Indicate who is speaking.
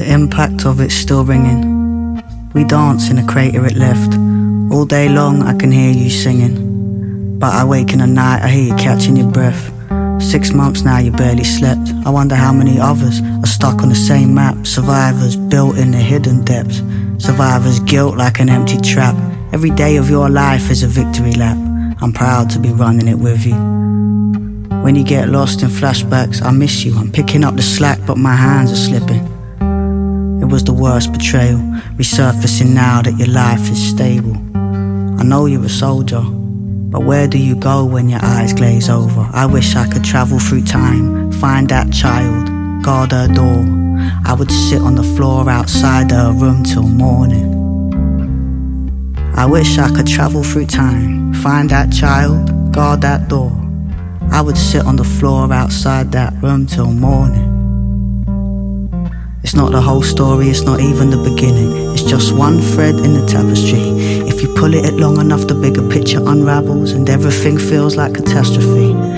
Speaker 1: impact of it's still ringing. We dance in the crater it left. All day long I can hear you singing, but I wake in the night, I hear you catching your breath. 6 months now you barely slept. I wonder how many others are stuck on the same map. Survivors built in the hidden depths. Survivors guilt like an empty trap. Every day of your life is a victory lap. I'm proud to be running it with you. When you get lost in flashbacks, I miss you. I'm picking up the slack, but my hands are slipping. It was the worst betrayal, resurfacing now that your life is stable. I know you're a soldier, but where do you go when your eyes glaze over? I wish I could travel through time, find that child, guard her door. I would sit on the floor outside her room till morning. I wish I could travel through time, find that child, guard that door. I would sit on the floor outside that room till morning. It's not the whole story, it's not even the beginning. It's just one thread in the tapestry. If you pull it long enough, the bigger picture unravels and everything feels like catastrophe.